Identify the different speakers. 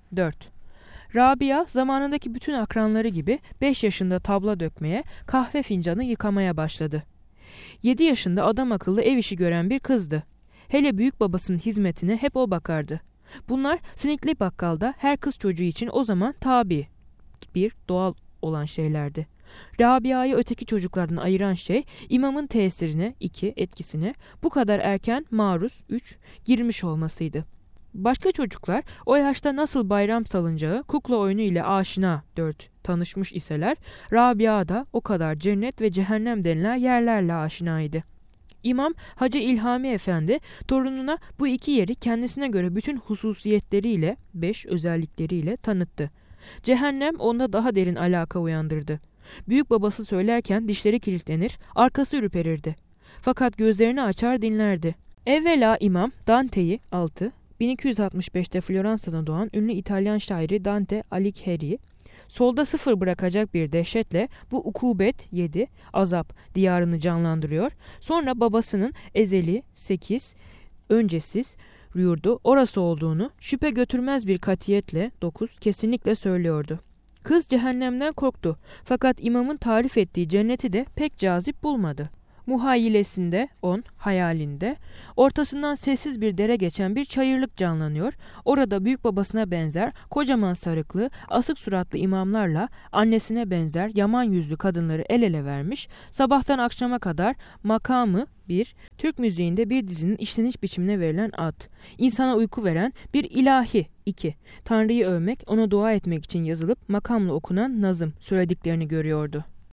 Speaker 1: 4. Rabia zamanındaki bütün akranları gibi 5 yaşında tabla dökmeye, kahve fincanı yıkamaya başladı. 7 yaşında adam akıllı ev işi gören bir kızdı. Hele büyük babasının hizmetine hep o bakardı. Bunlar Sinikli Bakkal'da her kız çocuğu için o zaman tabi bir doğal olan şeylerdi. Rabia'yı öteki çocuklardan ayıran şey imamın tesirine 2 etkisine bu kadar erken maruz 3 girmiş olmasıydı. Başka çocuklar o yaşta nasıl bayram salıncağı kukla oyunu ile aşina 4 tanışmış iseler Rabia da o kadar cennet ve cehennem denilen yerlerle aşinaydı. İmam Hacı İlhami Efendi torununa bu iki yeri kendisine göre bütün hususiyetleriyle 5 özellikleriyle tanıttı. Cehennem onda daha derin alaka uyandırdı. Büyük babası söylerken dişleri kilitlenir, arkası ürperirdi. Fakat gözlerini açar dinlerdi. Evvela imam Dante'yi 6, 1265'te Floransa'da doğan ünlü İtalyan şairi Dante Alighieri, solda sıfır bırakacak bir dehşetle bu ukubet 7, azap diyarını canlandırıyor. Sonra babasının ezeli 8, öncesiz yurdu orası olduğunu şüphe götürmez bir katiyetle 9 kesinlikle söylüyordu. Kız cehennemden korktu fakat imamın tarif ettiği cenneti de pek cazip bulmadı. Muhayyilesinde 10, hayalinde ortasından sessiz bir dere geçen bir çayırlık canlanıyor. Orada büyük babasına benzer kocaman sarıklı, asık suratlı imamlarla annesine benzer yaman yüzlü kadınları el ele vermiş. Sabahtan akşama kadar makamı 1, Türk müziğinde bir dizinin işleniş biçimine verilen ad. İnsana uyku veren bir ilahi 2, Tanrı'yı övmek, ona dua etmek için yazılıp makamla okunan nazım söylediklerini görüyordu.